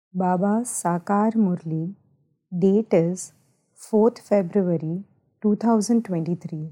Baba Sakar Murli. Date is 4th February 2023.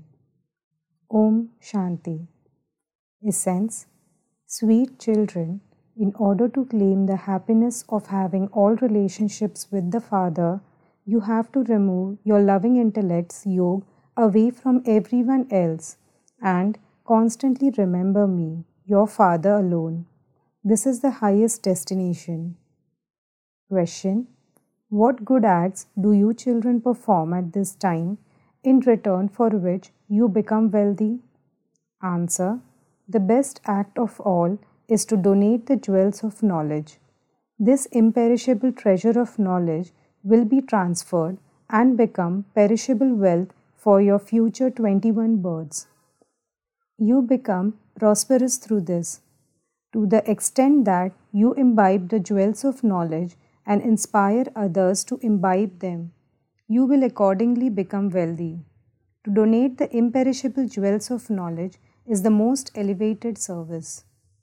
Om Shanti. Essence. Sweet children, in order to claim the happiness of having all relationships with the Father, you have to remove your loving intellect's yoke away from everyone else and constantly remember me, your Father alone. This is the highest destination. Question. What good acts do you children perform at this time, in return for which you become wealthy? Answer. The best act of all is to donate the jewels of knowledge. This imperishable treasure of knowledge will be transferred and become perishable wealth for your future 21 births. You become prosperous through this. To the extent that you imbibe the jewels of knowledge and inspire others to imbibe them, you will accordingly become wealthy. To donate the imperishable jewels of knowledge is the most elevated service.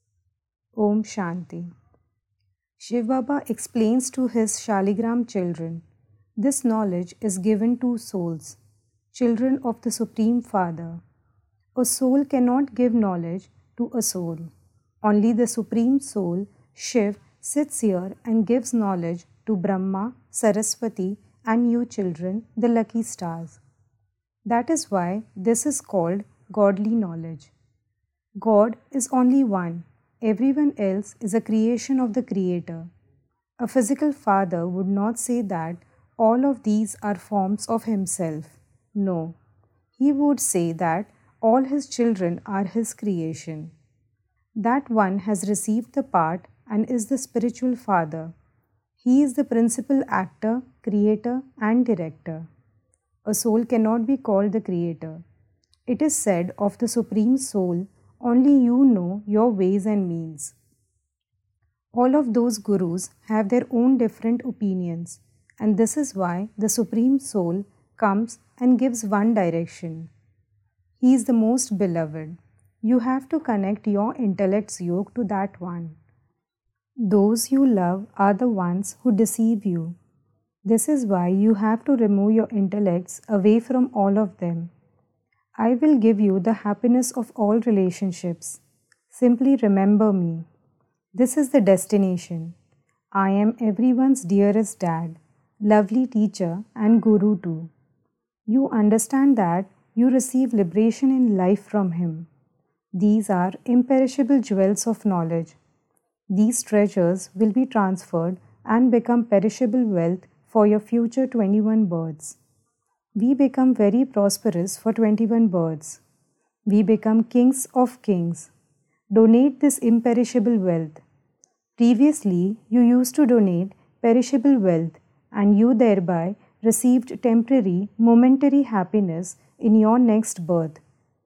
Om Shanti. Shiv Baba explains to his Shaligram children, this knowledge is given to souls, children of the Supreme Father. A soul cannot give knowledge to a soul. Only the Supreme Soul, Shiv, sits here and gives knowledge to Brahma, Saraswati, and you children, the lucky stars. That is why this is called godly knowledge. God is only one. Everyone else is a creation of the Creator. A physical father would not say that all of these are forms of himself. No. He would say that all his children are his creation. That one has received the part and is the spiritual father. He is the principal actor, creator, and director. A soul cannot be called the creator. It is said of the Supreme Soul, only you know your ways and means. All of those gurus have their own different opinions, and this is why the Supreme Soul comes and gives one direction. He is the most beloved. You have to connect your intellect's yoke to that one. Those you love are the ones who deceive you. This is why you have to remove your intellects away from all of them. I will give you the happiness of all relationships. Simply remember me. This is the destination. I am everyone's dearest dad, lovely teacher, and guru too. You understand that you receive liberation in life from him. These are imperishable jewels of knowledge. These treasures will be transferred and become perishable wealth for your future 21 births. We become very prosperous for 21 births. We become kings of kings. Donate this imperishable wealth. Previously, you used to donate perishable wealth and you thereby received temporary, momentary happiness in your next birth.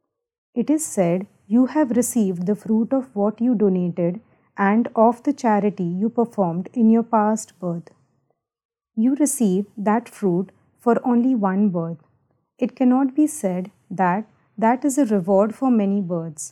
It is said you have received the fruit of what you donated and of the charity you performed in your past birth. You receive that fruit for only one birth. It cannot be said that that is a reward for many births.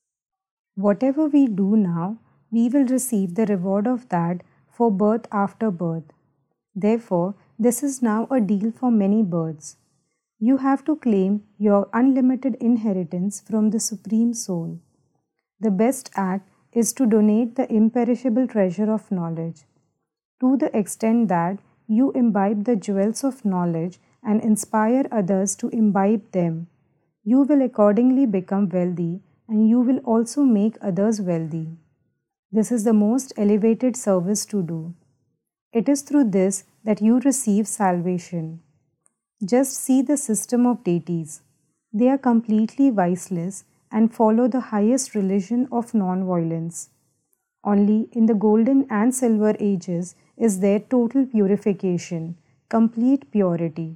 Whatever we do now, we will receive the reward of that for birth after birth. Therefore, this is now a deal for many births. You have to claim your unlimited inheritance from the Supreme Soul. The best act is to donate the imperishable treasure of knowledge. To the extent that you imbibe the jewels of knowledge and inspire others to imbibe them, you will accordingly become wealthy and you will also make others wealthy. This is the most elevated service to do. It is through this that you receive salvation. Just see the system of deities. They are completely viceless and follow the highest religion of non-violence. Only in the golden and silver ages is there total purification, complete purity.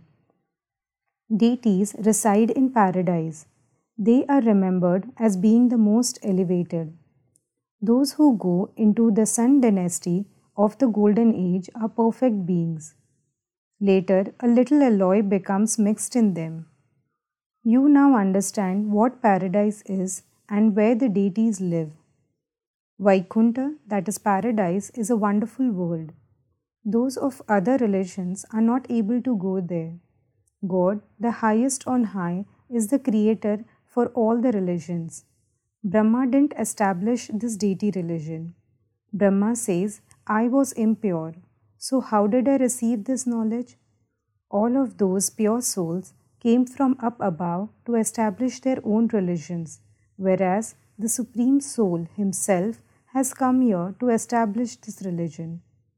Deities reside in paradise. They are remembered as being the most elevated. Those who go into the Sun dynasty of the golden age are perfect beings. Later, a little alloy becomes mixed in them. You now understand what paradise is and where the deities live. Vaikunta, that is paradise, is a wonderful world. Those of other religions are not able to go there. God, the highest on high, is the creator for all the religions. Brahma didn't establish this deity religion. Brahma says, I was impure. So, how did I receive this knowledge? All of those pure souls came from up above to establish their own religions, whereas the Supreme Soul Himself has come here to establish this religion.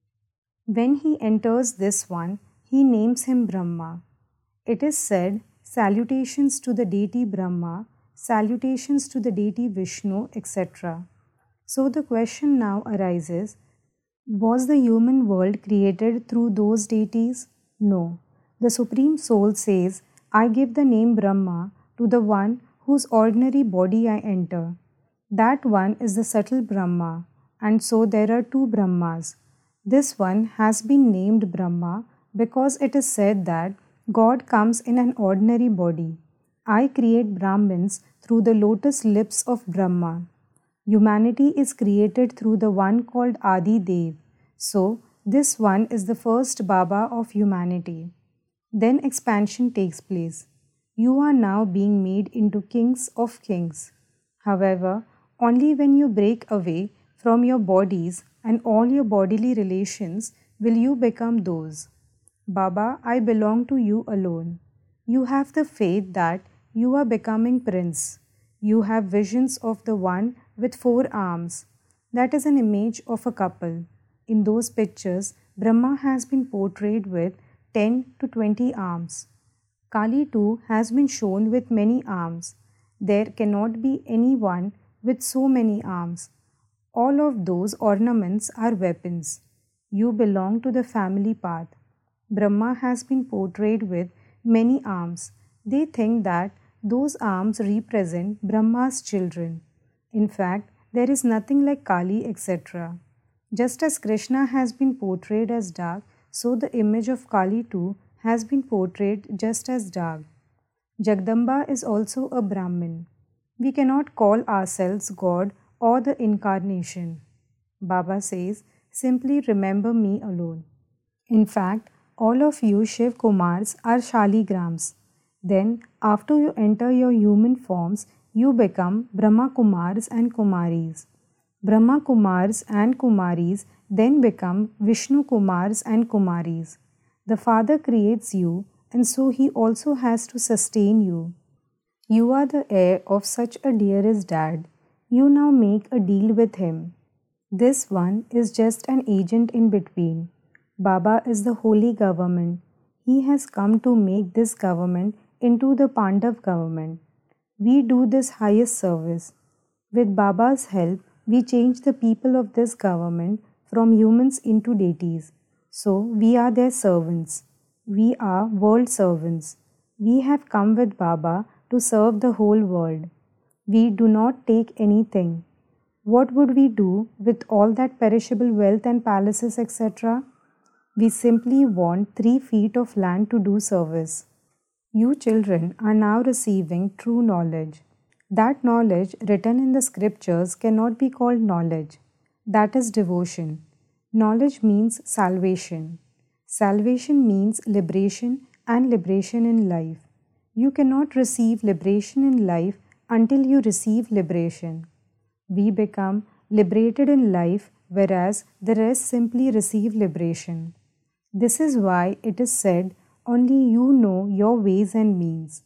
When He enters this one, He names Him Brahma. It is said, salutations to the deity Brahma, salutations to the deity Vishnu, etc. So the question now arises, was the human world created through those deities? No. The Supreme Soul says, I give the name Brahma to the one whose ordinary body I enter. That one is the subtle Brahma, and so there are two Brahmas. This one has been named Brahma because it is said that God comes in an ordinary body. I create Brahmins through the lotus lips of Brahma. Humanity is created through the one called Adi Dev. So, this one is the first Baba of humanity. Then expansion takes place. You are now being made into kings of kings. However, only when you break away from your bodies and all your bodily relations will you become those. Baba, I belong to you alone. You have the faith that you are becoming prince. You have visions of the one with 4 arms. That is an image of a couple. In those pictures, Brahma has been portrayed with 10 to 20 arms. Kali too has been shown with many arms. There cannot be anyone with so many arms. All of those ornaments are weapons. You belong to the family path. Brahma has been portrayed with many arms. They think that those arms represent Brahma's children. In fact, there is nothing like Kali, etc. Just as Krishna has been portrayed as dark, so the image of Kali too has been portrayed just as dark. Jagdamba is also a Brahmin. We cannot call ourselves God or the incarnation. Baba says, simply remember me alone. In fact, all of you Shiv Kumars are Shaligrams. Then, after you enter your human forms, you become Brahma Kumars and Kumaris. Brahma Kumars and Kumaris then become Vishnu Kumars and Kumaris. The Father creates you, and so He also has to sustain you. You are the heir of such a dearest dad. You now make a deal with him. This one is just an agent in between. Baba is the holy government. He has come to make this government into the Pandav government. We do this highest service. With Baba's help, we change the people of this government from humans into deities. So, we are their servants. We are world servants. We have come with Baba to serve the whole world. We do not take anything. What would we do with all that perishable wealth and palaces, etc.? We simply want 3 feet of land to do service. You children are now receiving true knowledge. That knowledge written in the scriptures cannot be called knowledge. That is devotion. Knowledge means salvation. Salvation means liberation and liberation in life. You cannot receive liberation in life until you receive liberation. We become liberated in life, whereas the rest simply receive liberation. This is why it is said, only you know your ways and means.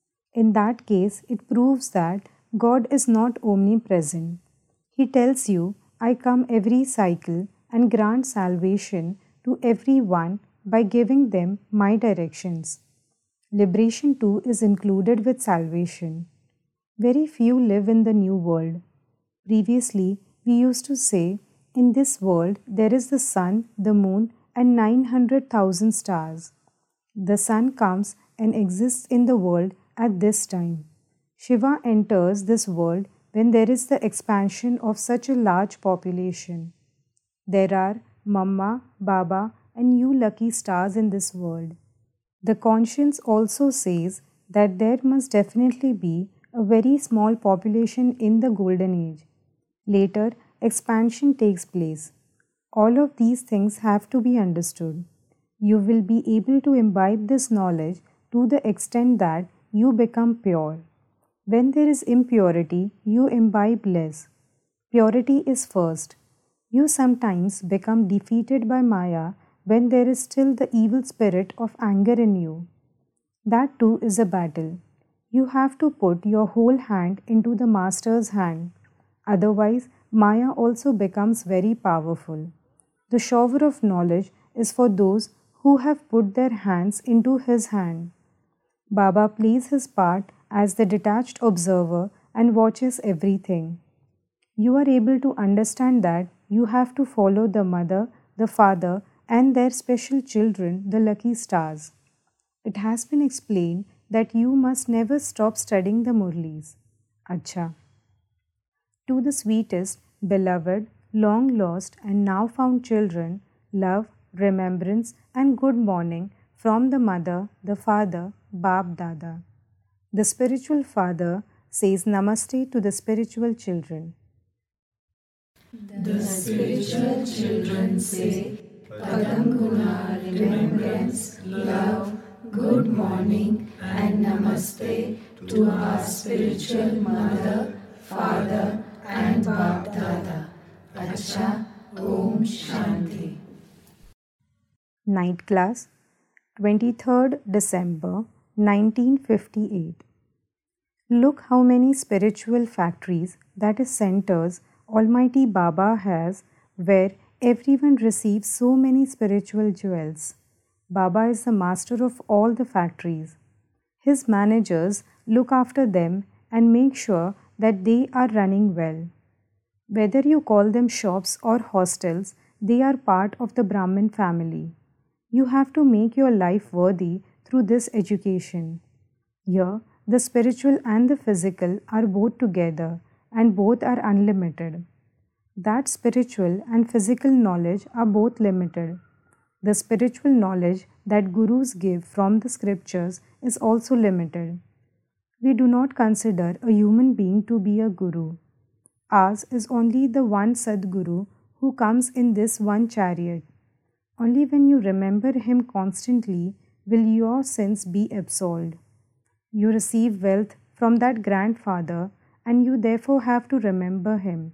In that case, it proves that God is not omnipresent. He tells you, I come every cycle and grant salvation to everyone by giving them my directions. Liberation too is included with salvation. Very few live in the new world. Previously, we used to say, in this world there is the sun, the moon, and 900,000 stars. The sun comes and exists in the world at this time. Shiva enters this world when there is the expansion of such a large population. There are Mamma, Baba, and you lucky stars in this world. The conscience also says that there must definitely be a very small population in the golden age. Later, expansion takes place. All of these things have to be understood. You will be able to imbibe this knowledge to the extent that you become pure. When there is impurity, you imbibe less. Purity is first. You sometimes become defeated by Maya when there is still the evil spirit of anger in you. That too is a battle. You have to put your whole hand into the Master's hand. Otherwise, Maya also becomes very powerful. The shower of knowledge is for those who have put their hands into his hand. Baba plays his part as the detached observer and watches everything. You are able to understand that you have to follow the mother, the father, and their special children, the lucky stars. It has been explained that you must never stop studying the Murlis. Acha. To the sweetest, beloved, long lost, and now found children, love, remembrance, and good morning from the mother, the father, Bab Dada. The spiritual father says Namaste to the spiritual children. The spiritual children say Padam Guna, remembrance, love, good morning, and Namaste to our spiritual mother, father, and Bab Dada. Acha, Om Shanti. Night class, 23rd December 1958. Look how many spiritual factories, that is centers, Almighty Baba has, where everyone receives so many spiritual jewels. Baba is the master of all the factories. His managers look after them and make sure that they are running well. Whether you call them shops or hostels, they are part of the Brahmin family. You have to make your life worthy through this education. Here, the spiritual and the physical are both together and both are unlimited. That spiritual and physical knowledge are both limited. The spiritual knowledge that gurus give from the scriptures is also limited. We do not consider a human being to be a guru. Ours is only the one Sadguru who comes in this one chariot. Only when you remember him constantly will your sins be absolved. You receive wealth from that grandfather and you therefore have to remember him.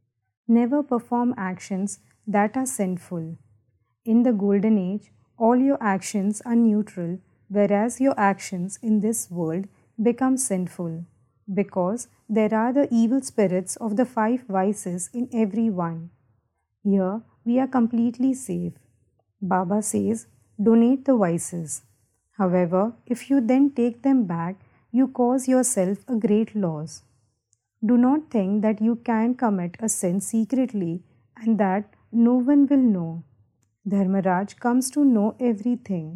Never perform actions that are sinful. In the golden age, all your actions are neutral, whereas your actions in this world become sinful, because there are the evil spirits of the 5 vices in every one. Here we are completely safe. Baba says, donate the vices. However, if you then take them back, you cause yourself a great loss. Do not think that you can commit a sin secretly and that no one will know. Dharmaraj comes to know everything.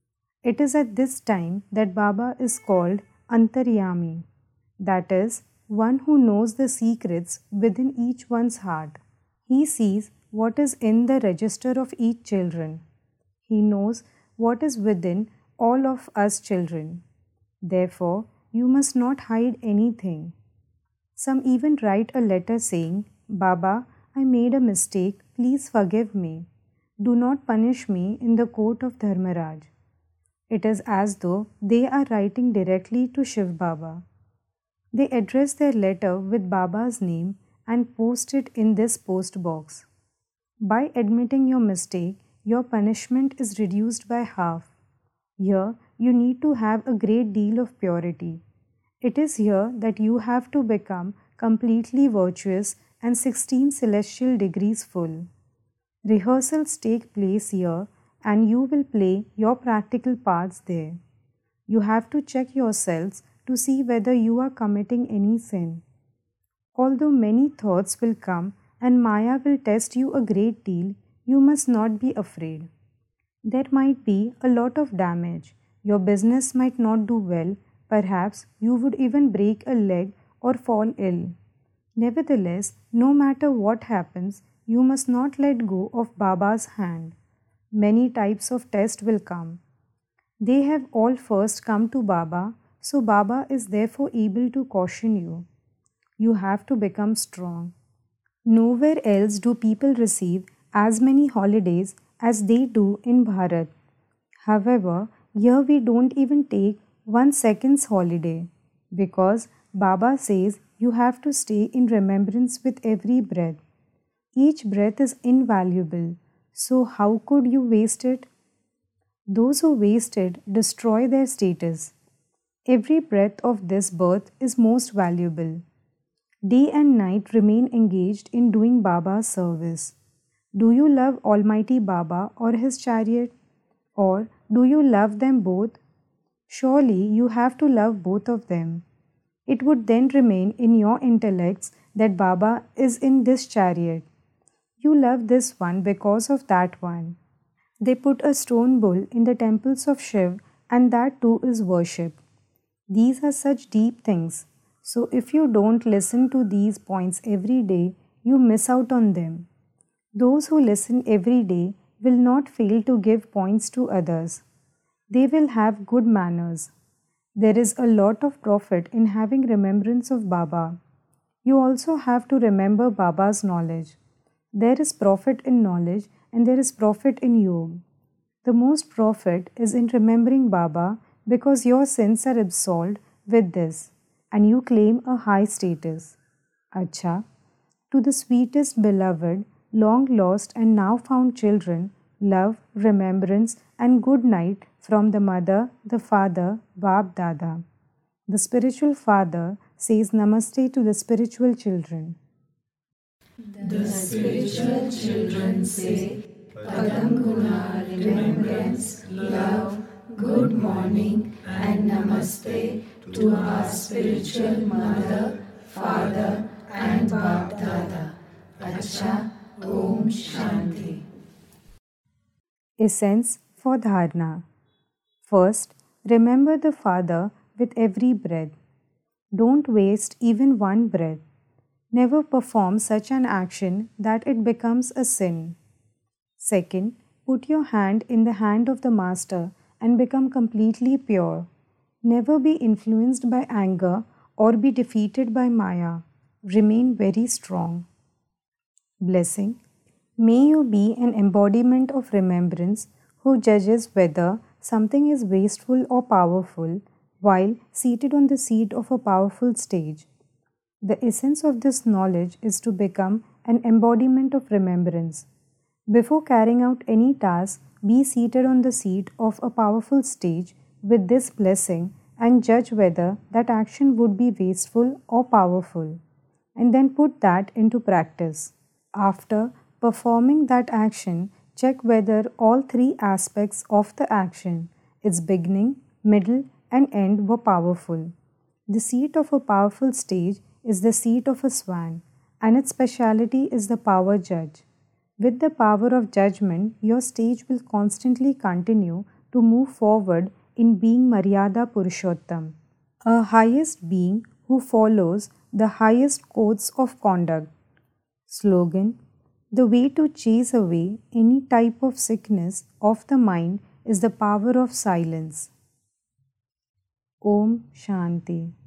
It is at this time that Baba is called Antaryami, that is, one who knows the secrets within each one's heart. He sees what is in the register of each children. He knows what is within all of us children. Therefore, you must not hide anything. Some even write a letter saying, Baba, I made a mistake, please forgive me. Do not punish me in the court of Dharmaraj. It is as though they are writing directly to Shiv Baba. They address their letter with Baba's name and post it in this post box. By admitting your mistake, your punishment is reduced by half. Here, you need to have a great deal of purity. It is here that you have to become completely virtuous and 16 celestial degrees full. Rehearsals take place here and you will play your practical parts there. You have to check yourselves to see whether you are committing any sin. Although many thoughts will come and Maya will test you a great deal, you must not be afraid. There might be a lot of damage. Your business might not do well. Perhaps you would even break a leg or fall ill. Nevertheless, no matter what happens, you must not let go of Baba's hand. Many types of tests will come. They have all first come to Baba, so Baba is therefore able to caution you. You have to become strong. Nowhere else do people receive as many holidays as they do in Bharat. However, here we don't even take 1 second's holiday because Baba says you have to stay in remembrance with every breath. Each breath is invaluable, so how could you waste it? Those who waste it destroy their status. Every breath of this birth is most valuable. Day and night remain engaged in doing Baba's service. Do you love Almighty Baba or his chariot? Or do you love them both? Surely you have to love both of them. It would then remain in your intellects that Baba is in this chariot. You love this one because of that one. They put a stone bull in the temples of Shiv, and that too is worship. These are such deep things. So if you don't listen to these points every day, you miss out on them. Those who listen every day will not fail to give points to others. They will have good manners. There is a lot of profit in having remembrance of Baba. You also have to remember Baba's knowledge. There is profit in knowledge and there is profit in yoga. The most profit is in remembering Baba because your sins are absolved with this and you claim a high status. Acha, to the sweetest beloved, long lost and now found children, love, remembrance and good night from the mother, the father, Bab Dada. The spiritual father says namaste to the spiritual children. The spiritual children say, Padam Guna, remembrance, love, good morning, and namaste to our spiritual mother, father, and Bab Dada. Acha, Om Shanti. Essence for Dharna. First, remember the Father with every breath. Don't waste even one breath. Never perform such an action that it becomes a sin. Second, put your hand in the hand of the Master and become completely pure. Never be influenced by anger or be defeated by Maya. Remain very strong. Blessing. May you be an embodiment of remembrance who judges whether something is wasteful or powerful while seated on the seat of a powerful stage. The essence of this knowledge is to become an embodiment of remembrance. Before carrying out any task, be seated on the seat of a powerful stage with this blessing and judge whether that action would be wasteful or powerful, and then put that into practice. After performing that action, check whether all three aspects of the action, its beginning, middle, and end, were powerful. The seat of a powerful stage is the seat of a swan, and its speciality is the power judge. With the power of judgment, your stage will constantly continue to move forward in being Maryada Purushottam, a highest being who follows the highest codes of conduct. Slogan: the way to chase away any type of sickness of the mind is the power of silence. Om Shanti.